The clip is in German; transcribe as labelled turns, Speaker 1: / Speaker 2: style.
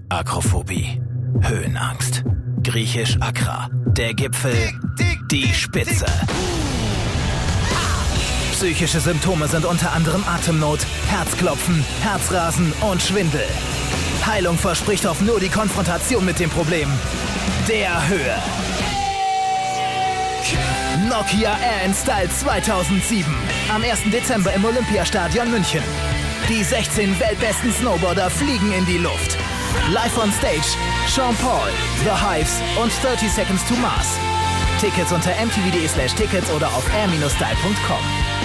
Speaker 1: Akrophobie, Höhenangst. Griechisch Akra, der Gipfel, die Spitze. Psychische Symptome sind unter anderem Atemnot, Herzklopfen, Herzrasen und Schwindel. Heilung verspricht oft nur die Konfrontation mit dem Problem. Der Höhe. Nokia Air in Style 2007. Am 1. Dezember im Olympiastadion München. Die 16 weltbesten Snowboarder fliegen in die Luft. Live on Stage, Sean Paul, The Hives und 30 Seconds to Mars. Tickets unter mtv.de/tickets oder auf air-style.com.